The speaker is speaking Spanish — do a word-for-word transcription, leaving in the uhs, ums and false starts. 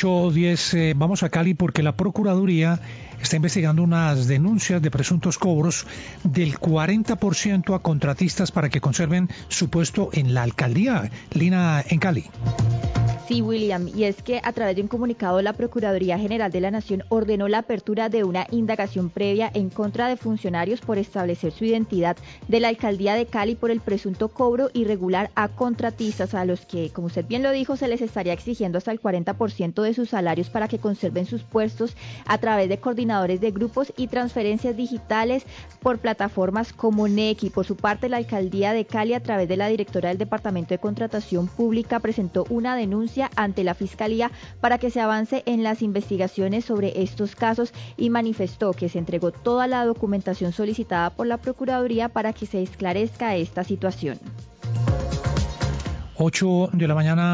ocho diez, eh, vamos a Cali porque la Procuraduría está investigando unas denuncias de presuntos cobros del cuarenta por ciento a contratistas para que conserven su puesto en la alcaldía. Lina, en Cali. Sí, William, y es que a través de un comunicado la Procuraduría General de la Nación ordenó la apertura de una indagación previa en contra de funcionarios por establecer su identidad de la Alcaldía de Cali por el presunto cobro irregular a contratistas a los que, como usted bien lo dijo, se les estaría exigiendo hasta el cuarenta por ciento de sus salarios para que conserven sus puestos a través de coordinadores de grupos y transferencias digitales por plataformas como Nequi. Por su parte, la Alcaldía de Cali, a través de la directora del Departamento de Contratación Pública, presentó una denuncia ante la Fiscalía para que se avance en las investigaciones sobre estos casos y manifestó que se entregó toda la documentación solicitada por la Procuraduría para que se esclarezca esta situación. ocho de la mañana.